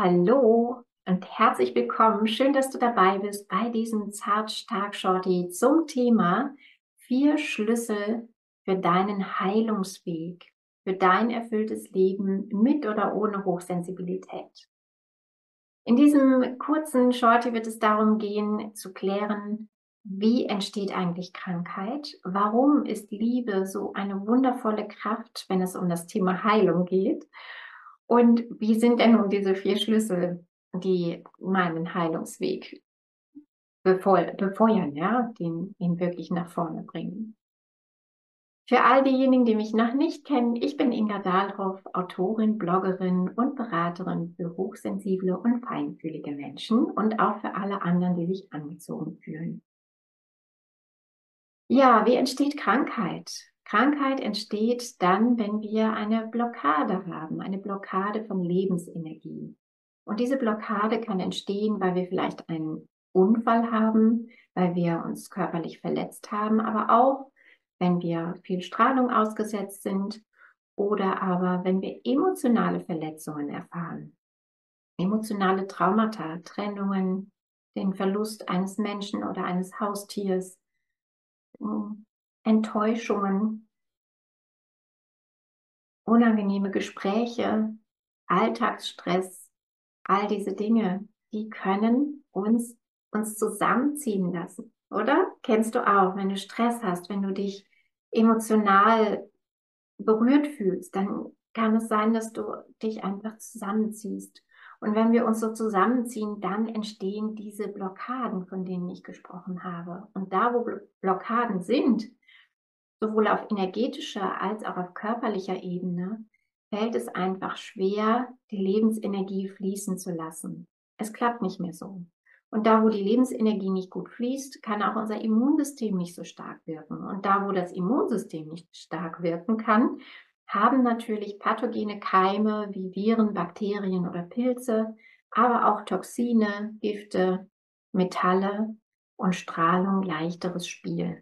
Hallo und herzlich willkommen. Schön, dass du dabei bist bei diesem Zart-Stark-Shorty zum Thema 4 Schlüssel für deinen Heilungsweg, für dein erfülltes Leben mit oder ohne Hochsensibilität. In diesem kurzen Shorty wird es darum gehen, zu klären, wie entsteht eigentlich Krankheit? Warum ist Liebe so eine wundervolle Kraft, wenn es um das Thema Heilung geht? Und wie sind denn nun diese 4 Schlüssel, die meinen Heilungsweg befeuern, ja, ihn wirklich nach vorne bringen? Für all diejenigen, die mich noch nicht kennen, ich bin Inga Dahlhoff, Autorin, Bloggerin und Beraterin für hochsensible und feinfühlige Menschen und auch für alle anderen, die sich angezogen fühlen. Ja, wie entsteht Krankheit? Krankheit entsteht dann, wenn wir eine Blockade haben, eine Blockade von Lebensenergie. Und diese Blockade kann entstehen, weil wir vielleicht einen Unfall haben, weil wir uns körperlich verletzt haben, aber auch, wenn wir viel Strahlung ausgesetzt sind oder aber, wenn wir emotionale Verletzungen erfahren. Emotionale Traumata, Trennungen, den Verlust eines Menschen oder eines Haustiers, Enttäuschungen, unangenehme Gespräche, Alltagsstress, all diese Dinge, die können uns zusammenziehen lassen, oder? Kennst du auch, wenn du Stress hast, wenn du dich emotional berührt fühlst, dann kann es sein, dass du dich einfach zusammenziehst. Und wenn wir uns so zusammenziehen, dann entstehen diese Blockaden, von denen ich gesprochen habe. Und da, wo Blockaden sind, sowohl auf energetischer als auch auf körperlicher Ebene, fällt es einfach schwer, die Lebensenergie fließen zu lassen. Es klappt nicht mehr so. Und da, wo die Lebensenergie nicht gut fließt, kann auch unser Immunsystem nicht so stark wirken. Und da, wo das Immunsystem nicht stark wirken kann, haben natürlich pathogene Keime wie Viren, Bakterien oder Pilze, aber auch Toxine, Gifte, Metalle und Strahlung leichteres Spiel.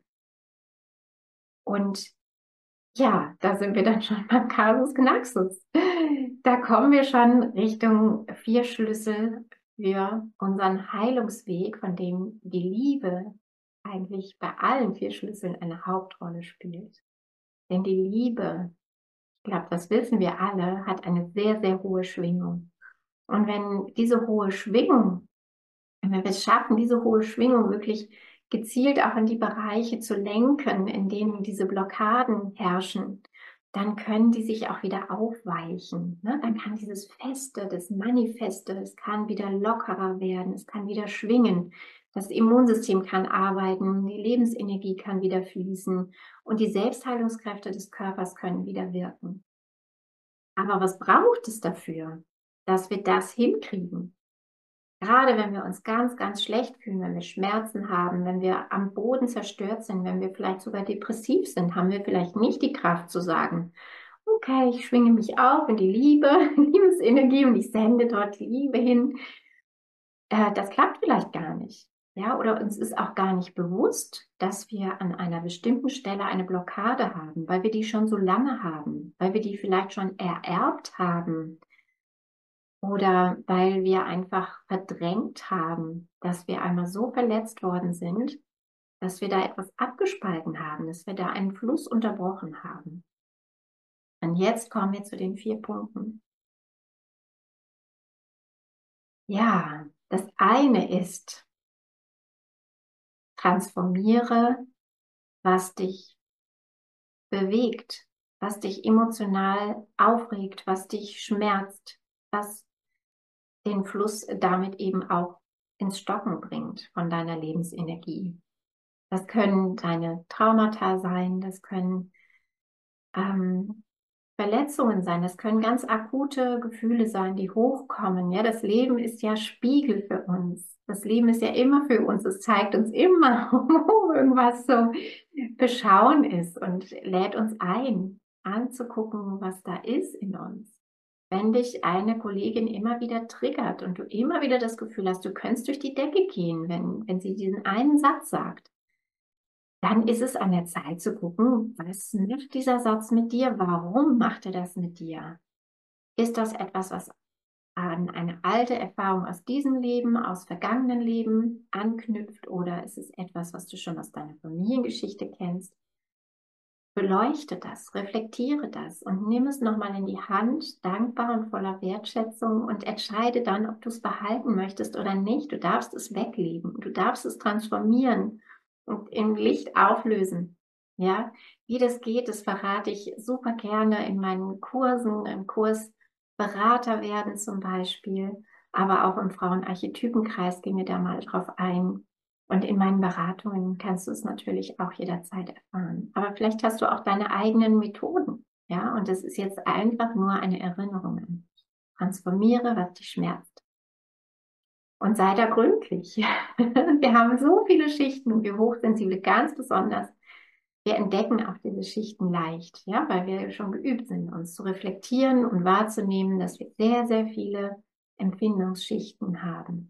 Und ja, da sind wir dann schon beim Kasus Knaxus. Da kommen wir schon Richtung 4 Schlüssel für unseren Heilungsweg, von dem die Liebe eigentlich bei allen 4 Schlüsseln eine Hauptrolle spielt. Denn die Liebe, ich glaube, das wissen wir alle, hat eine sehr, sehr hohe Schwingung. Und wenn diese hohe Schwingung, wenn wir es schaffen, diese hohe Schwingung wirklich gezielt auch in die Bereiche zu lenken, in denen diese Blockaden herrschen, dann können die sich auch wieder aufweichen. Ne? Dann kann dieses Feste, das Manifeste, es kann wieder lockerer werden, es kann wieder schwingen. Das Immunsystem kann arbeiten, die Lebensenergie kann wieder fließen und die Selbstheilungskräfte des Körpers können wieder wirken. Aber was braucht es dafür, dass wir das hinkriegen? Gerade wenn wir uns ganz, ganz schlecht fühlen, wenn wir Schmerzen haben, wenn wir am Boden zerstört sind, wenn wir vielleicht sogar depressiv sind, haben wir vielleicht nicht die Kraft zu sagen, okay, ich schwinge mich auf in die Liebe, Liebesenergie und ich sende dort Liebe hin. Das klappt vielleicht gar nicht. Ja, oder uns ist auch gar nicht bewusst, dass wir an einer bestimmten Stelle eine Blockade haben, weil wir die schon so lange haben, weil wir die vielleicht schon ererbt haben. Oder weil wir einfach verdrängt haben, dass wir einmal so verletzt worden sind, dass wir da etwas abgespalten haben, dass wir da einen Fluss unterbrochen haben. Und jetzt kommen wir zu den 4 Punkten. Ja, das eine ist, transformiere, was dich bewegt, was dich emotional aufregt, was dich schmerzt, was den Fluss damit eben auch ins Stocken bringt von deiner Lebensenergie. Das können deine Traumata sein, das können Verletzungen sein, das können ganz akute Gefühle sein, die hochkommen. Ja, das Leben ist ja Spiegel für uns. Das Leben ist ja immer für uns. Es zeigt uns immer, wo irgendwas so beschauen ist und lädt uns ein, anzugucken, was da ist in uns. Wenn dich eine Kollegin immer wieder triggert und du immer wieder das Gefühl hast, du könntest durch die Decke gehen, wenn sie diesen einen Satz sagt, dann ist es an der Zeit zu gucken, was macht dieser Satz mit dir? Warum macht er das mit dir? Ist das etwas, was an eine alte Erfahrung aus diesem Leben, aus vergangenen Leben anknüpft oder ist es etwas, was du schon aus deiner Familiengeschichte kennst. Beleuchte das, reflektiere das und nimm es nochmal in die Hand, dankbar und voller Wertschätzung und entscheide dann, ob du es behalten möchtest oder nicht. Du darfst es weglegen, du darfst es transformieren und in Licht auflösen. Ja, wie das geht, das verrate ich super gerne in meinen Kursen, im Kurs Berater werden zum Beispiel, aber auch im Frauenarchetypenkreis gehen wir da mal drauf ein. Und in meinen Beratungen kannst du es natürlich auch jederzeit erfahren. Aber vielleicht hast du auch deine eigenen Methoden. Ja, und das ist jetzt einfach nur eine Erinnerung an dich. Transformiere, was dich schmerzt. Und sei da gründlich. Wir haben so viele Schichten, wir Hochsensible ganz besonders. Wir entdecken auch diese Schichten leicht, ja, weil wir schon geübt sind, uns zu reflektieren und wahrzunehmen, dass wir sehr, sehr viele Empfindungsschichten haben.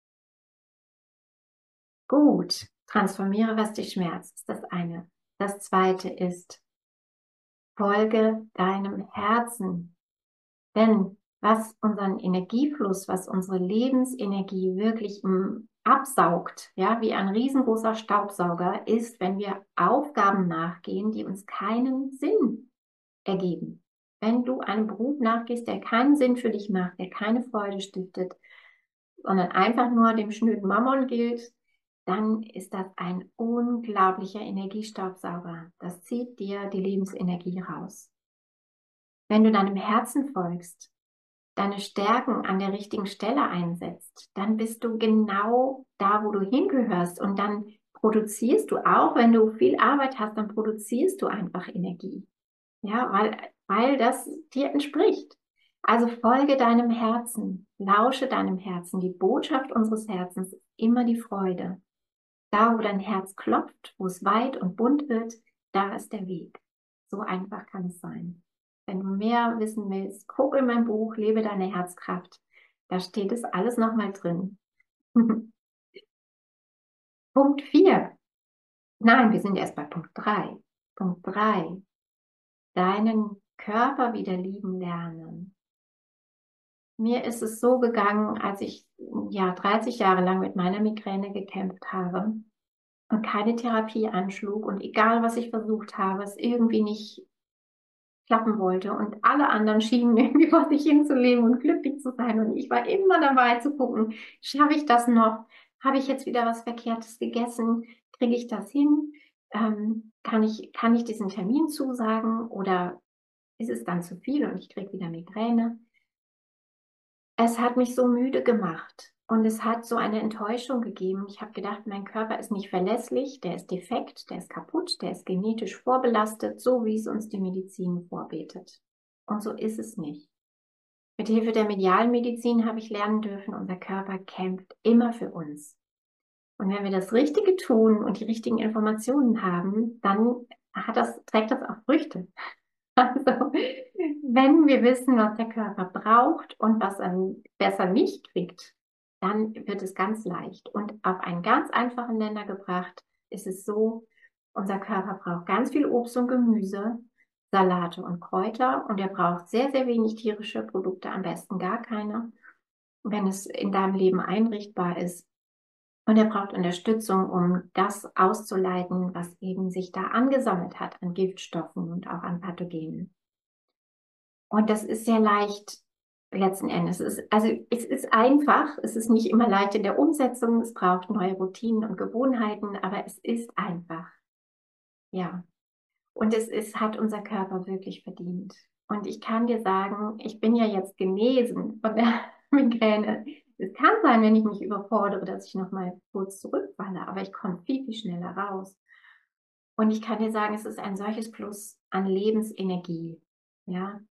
Gut, transformiere, was dich schmerzt, ist das eine. Das zweite ist, folge deinem Herzen. Denn was unseren Energiefluss, was unsere Lebensenergie wirklich absaugt, ja, wie ein riesengroßer Staubsauger, ist, wenn wir Aufgaben nachgehen, die uns keinen Sinn ergeben. Wenn du einem Beruf nachgehst, der keinen Sinn für dich macht, der keine Freude stiftet, sondern einfach nur dem schnöden Mammon gilt, dann ist das ein unglaublicher Energiestaubsauger. Das zieht dir die Lebensenergie raus. Wenn du deinem Herzen folgst, deine Stärken an der richtigen Stelle einsetzt, dann bist du genau da, wo du hingehörst. Und dann produzierst du auch, wenn du viel Arbeit hast, dann produzierst du einfach Energie. Ja, weil das dir entspricht. Also folge deinem Herzen, lausche deinem Herzen. Die Botschaft unseres Herzens ist immer die Freude. Da, wo dein Herz klopft, wo es weit und bunt wird, da ist der Weg. So einfach kann es sein. Wenn du mehr wissen willst, guck in mein Buch, Lebe deine Herzkraft. Da steht es alles nochmal drin. Punkt 4. Nein, wir sind erst bei Punkt 3. Punkt 3. Deinen Körper wieder lieben lernen. Mir ist es so gegangen, als ich ja 30 Jahre lang mit meiner Migräne gekämpft habe und keine Therapie anschlug und egal was ich versucht habe, es irgendwie nicht klappen wollte und alle anderen schienen irgendwie vor sich hinzuleben und glücklich zu sein und ich war immer dabei zu gucken, schaffe ich das noch? Habe ich jetzt wieder was Verkehrtes gegessen? Kriege ich das hin? Kann ich diesen Termin zusagen oder ist es dann zu viel und ich kriege wieder Migräne? Es hat mich so müde gemacht und es hat so eine Enttäuschung gegeben. Ich habe gedacht, mein Körper ist nicht verlässlich, der ist defekt, der ist kaputt, der ist genetisch vorbelastet, so wie es uns die Medizin vorbetet. Und so ist es nicht. Mit Hilfe der medialen Medizin habe ich lernen dürfen, unser Körper kämpft immer für uns. Und wenn wir das Richtige tun und die richtigen Informationen haben, dann trägt das auch Früchte. Also, wenn wir wissen, was der Körper braucht und was er besser nicht kriegt, dann wird es ganz leicht. Und auf einen ganz einfachen Nenner gebracht ist es so, unser Körper braucht ganz viel Obst und Gemüse, Salate und Kräuter und er braucht sehr, sehr wenig tierische Produkte, am besten gar keine, wenn es in deinem Leben einrichtbar ist. Und er braucht Unterstützung, um das auszuleiten, was eben sich da angesammelt hat an Giftstoffen und auch an Pathogenen. Und das ist sehr leicht letzten Endes. Es ist einfach, es ist nicht immer leicht in der Umsetzung, es braucht neue Routinen und Gewohnheiten, aber es ist einfach. Ja. Und hat unser Körper wirklich verdient. Und ich kann dir sagen, ich bin ja jetzt genesen von der Migräne. Es kann sein, wenn ich mich überfordere, dass ich nochmal kurz zurückfalle, aber ich komme viel, viel schneller raus. Und ich kann dir sagen, es ist ein solches Plus an Lebensenergie. Ja.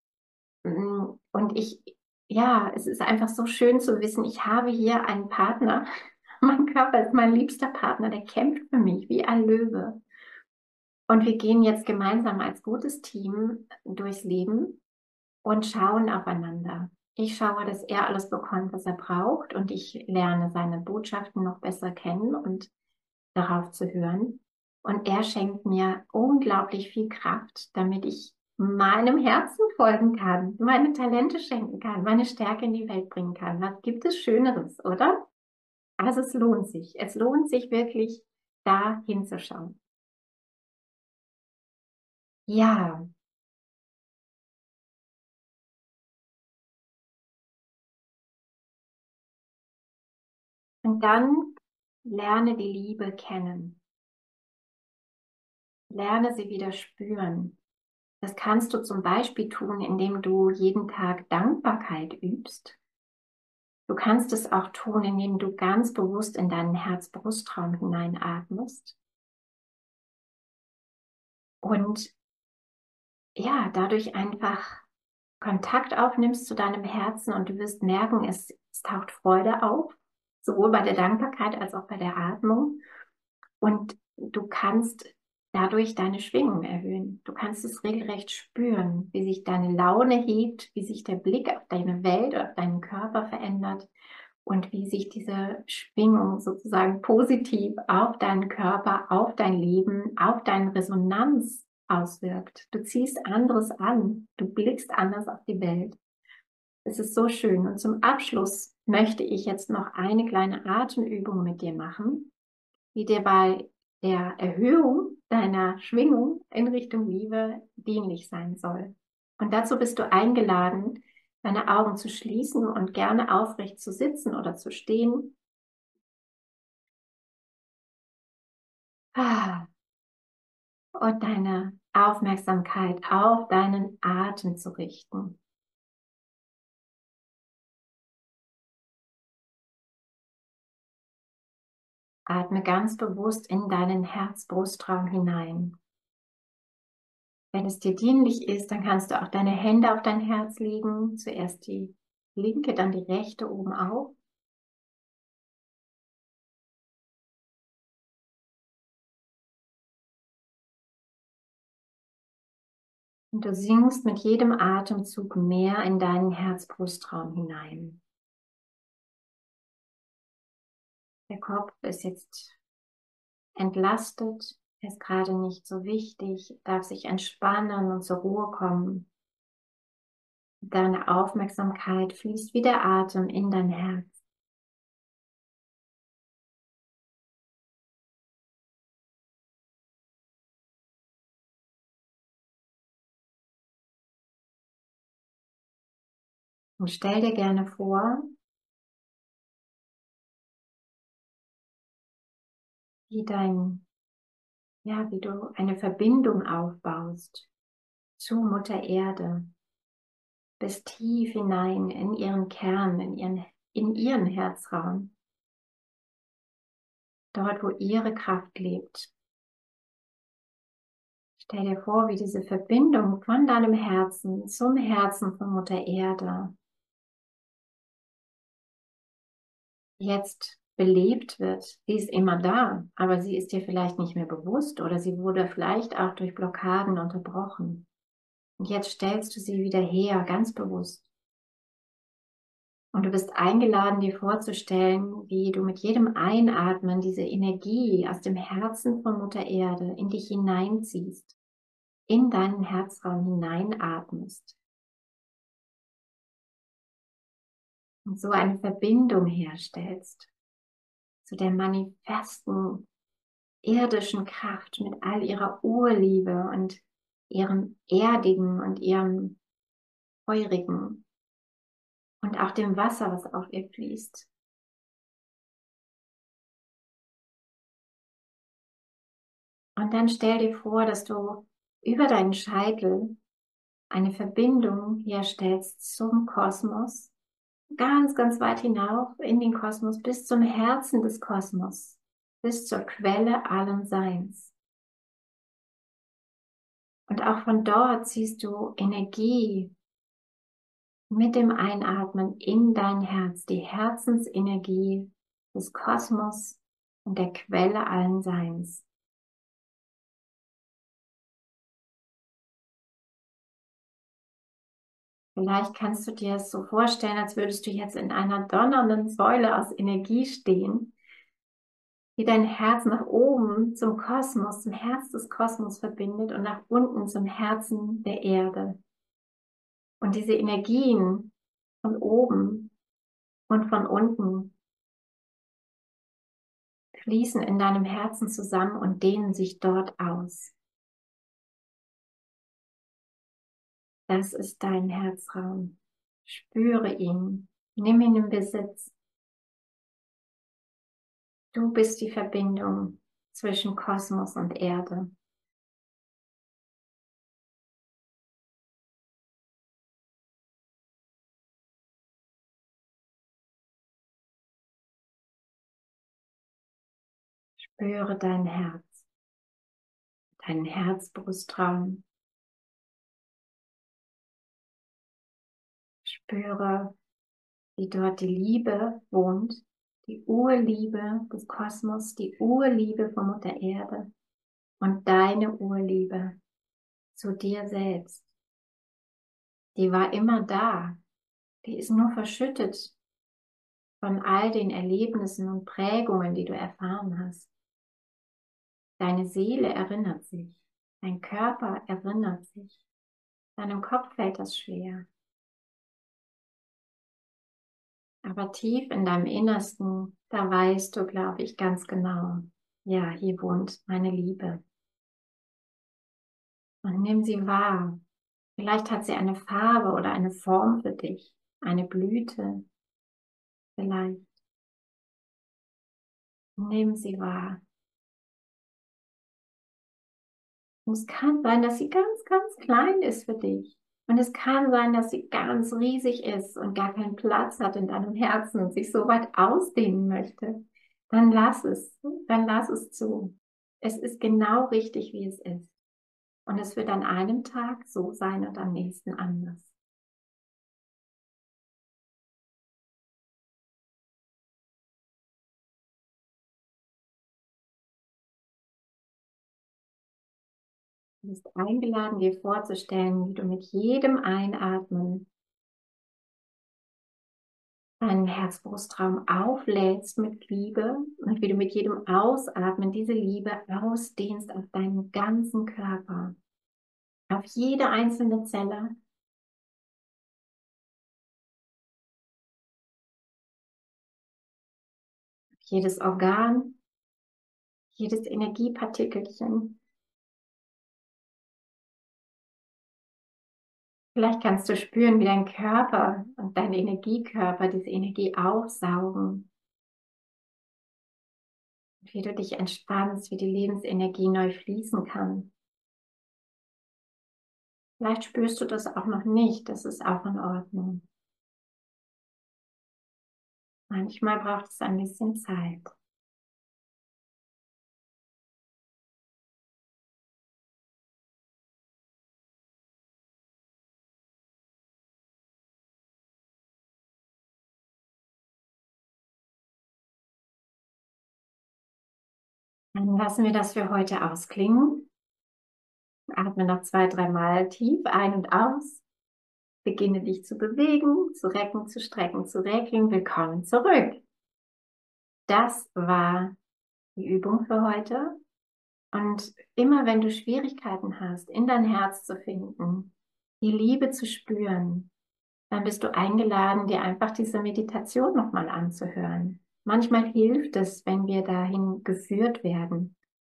Und ja, es ist einfach so schön zu wissen, ich habe hier einen Partner. Mein Körper ist mein liebster Partner, der kämpft für mich wie ein Löwe. Und wir gehen jetzt gemeinsam als gutes Team durchs Leben und schauen aufeinander. Ich schaue, dass er alles bekommt, was er braucht und ich lerne seine Botschaften noch besser kennen und darauf zu hören. Und er schenkt mir unglaublich viel Kraft, damit ich meinem Herzen folgen kann, meine Talente schenken kann, meine Stärke in die Welt bringen kann. Was gibt es Schöneres, oder? Also es lohnt sich. Es lohnt sich wirklich, da hinzuschauen. Ja, und dann lerne die Liebe kennen. Lerne sie wieder spüren. Das kannst du zum Beispiel tun, indem du jeden Tag Dankbarkeit übst. Du kannst es auch tun, indem du ganz bewusst in deinen Herz-Brustraum hineinatmest und ja, dadurch einfach Kontakt aufnimmst zu deinem Herzen und du wirst merken, es taucht Freude auf, sowohl bei der Dankbarkeit als auch bei der Atmung. Und du kannst dadurch deine Schwingung erhöhen. Du kannst es regelrecht spüren, wie sich deine Laune hebt, wie sich der Blick auf deine Welt, auf deinen Körper verändert und wie sich diese Schwingung sozusagen positiv auf deinen Körper, auf dein Leben, auf deine Resonanz auswirkt. Du ziehst anderes an, du blickst anders auf die Welt. Es ist so schön. Und zum Abschluss möchte ich jetzt noch eine kleine Atemübung mit dir machen, die dir bei der Erhöhung deiner Schwingung in Richtung Liebe dienlich sein soll. Und dazu bist du eingeladen, deine Augen zu schließen und gerne aufrecht zu sitzen oder zu stehen. Und deine Aufmerksamkeit auf deinen Atem zu richten. Atme ganz bewusst in deinen Herz-Brustraum hinein. Wenn es dir dienlich ist, dann kannst du auch deine Hände auf dein Herz legen. Zuerst die linke, dann die rechte oben auf. Und du sinkst mit jedem Atemzug mehr in deinen Herz-Brustraum hinein. Der Kopf ist jetzt entlastet, ist gerade nicht so wichtig, darf sich entspannen und zur Ruhe kommen. Deine Aufmerksamkeit fließt wie der Atem in dein Herz. Und stell dir gerne vor, wie wie du eine Verbindung aufbaust zu Mutter Erde, bis tief hinein in ihren Kern, in ihren Herzraum, dort, wo ihre Kraft lebt. Stell dir vor, wie diese Verbindung von deinem Herzen zum Herzen von Mutter Erde jetzt belebt wird. Sie ist immer da, aber sie ist dir vielleicht nicht mehr bewusst oder sie wurde vielleicht auch durch Blockaden unterbrochen. Und jetzt stellst du sie wieder her, ganz bewusst. Und du bist eingeladen, dir vorzustellen, wie du mit jedem Einatmen diese Energie aus dem Herzen von Mutter Erde in dich hineinziehst, in deinen Herzraum hineinatmest und so eine Verbindung herstellst zu der manifesten irdischen Kraft mit all ihrer Urliebe und ihrem Erdigen und ihrem Feurigen und auch dem Wasser, was auf ihr fließt. Und dann stell dir vor, dass du über deinen Scheitel eine Verbindung herstellst zum Kosmos, ganz, ganz weit hinauf in den Kosmos, bis zum Herzen des Kosmos, bis zur Quelle allen Seins. Und auch von dort ziehst du Energie mit dem Einatmen in dein Herz, die Herzensenergie des Kosmos und der Quelle allen Seins. Vielleicht kannst du dir es so vorstellen, als würdest du jetzt in einer donnernden Säule aus Energie stehen, die dein Herz nach oben zum Kosmos, zum Herz des Kosmos verbindet und nach unten zum Herzen der Erde. Und diese Energien von oben und von unten fließen in deinem Herzen zusammen und dehnen sich dort aus. Das ist dein Herzraum. Spüre ihn. Nimm ihn in Besitz. Du bist die Verbindung zwischen Kosmos und Erde. Spüre dein Herz, deinen Herzbrustraum. Spüre, wie dort die Liebe wohnt, die Urliebe des Kosmos, die Urliebe von Mutter Erde und deine Urliebe zu dir selbst. Die war immer da, die ist nur verschüttet von all den Erlebnissen und Prägungen, die du erfahren hast. Deine Seele erinnert sich, dein Körper erinnert sich, deinem Kopf fällt das schwer. Aber tief in deinem Innersten, da weißt du, glaube ich, ganz genau, ja, hier wohnt meine Liebe. Und nimm sie wahr. Vielleicht hat sie eine Farbe oder eine Form für dich, eine Blüte, vielleicht. Nimm sie wahr. Und es kann sein, dass sie ganz, ganz klein ist für dich. Und es kann sein, dass sie ganz riesig ist und gar keinen Platz hat in deinem Herzen und sich so weit ausdehnen möchte. Dann lass es zu. Es ist genau richtig, wie es ist. Und es wird an einem Tag so sein und am nächsten anders. Du bist eingeladen, dir vorzustellen, wie du mit jedem Einatmen deinen Herzbrustraum auflädst mit Liebe und wie du mit jedem Ausatmen diese Liebe ausdehnst auf deinen ganzen Körper, auf jede einzelne Zelle, auf jedes Organ, jedes Energiepartikelchen. Vielleicht kannst du spüren, wie dein Körper und dein Energiekörper diese Energie aufsaugen, wie du dich entspannst, wie die Lebensenergie neu fließen kann. Vielleicht spürst du das auch noch nicht, das ist auch in Ordnung. Manchmal braucht es ein bisschen Zeit. Dann lassen wir das für heute ausklingen. Atme noch 2, 3 Mal tief ein und aus. Beginne dich zu bewegen, zu recken, zu strecken, zu regeln. Willkommen zurück. Das war die Übung für heute. Und immer wenn du Schwierigkeiten hast, in dein Herz zu finden, die Liebe zu spüren, dann bist du eingeladen, dir einfach diese Meditation nochmal anzuhören. Manchmal hilft es, wenn wir dahin geführt werden.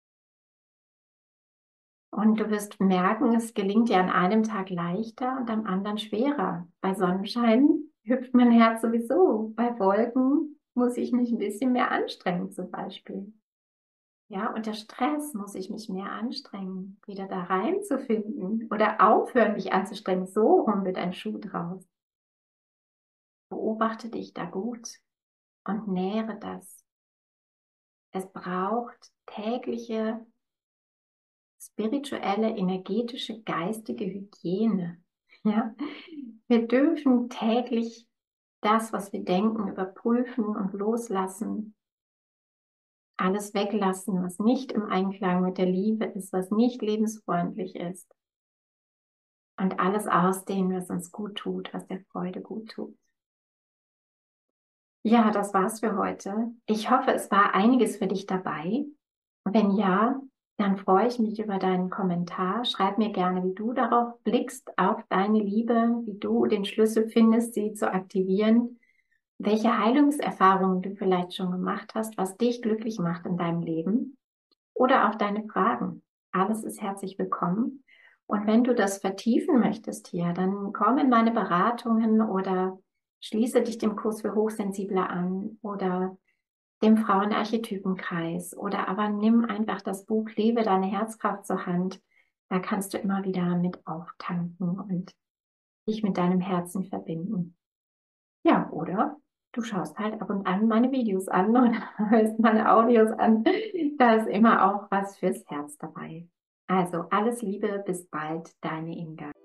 Und du wirst merken, es gelingt dir an einem Tag leichter und am anderen schwerer. Bei Sonnenschein hüpft mein Herz sowieso. Bei Wolken muss ich mich ein bisschen mehr anstrengen zum Beispiel. Ja, unter Stress muss ich mich mehr anstrengen, wieder da reinzufinden oder aufhören, mich anzustrengen. So rum wird ein Schuh draus. Beobachte dich da gut und nähere das. Es braucht tägliche spirituelle, energetische, geistige Hygiene. Ja? Wir dürfen täglich das, was wir denken, überprüfen und loslassen. Alles weglassen, was nicht im Einklang mit der Liebe ist, was nicht lebensfreundlich ist. Und alles ausdehnen, was uns gut tut, was der Freude gut tut. Ja, das war's für heute. Ich hoffe, es war einiges für dich dabei. Wenn ja, dann freue ich mich über deinen Kommentar. Schreib mir gerne, wie du darauf blickst, auf deine Liebe, wie du den Schlüssel findest, sie zu aktivieren, welche Heilungserfahrungen du vielleicht schon gemacht hast, was dich glücklich macht in deinem Leben oder auch deine Fragen. Alles ist herzlich willkommen. Und wenn du das vertiefen möchtest hier, dann komm in meine Beratungen oder schließe dich dem Kurs für Hochsensible an oder dem Frauenarchetypenkreis oder aber nimm einfach das Buch Lebe deine Herzkraft zur Hand. Da kannst du immer wieder mit auftanken und dich mit deinem Herzen verbinden. Ja, oder du schaust halt ab und an meine Videos an und hörst meine Audios an. Da ist immer auch was fürs Herz dabei. Also alles Liebe, bis bald, deine Inga.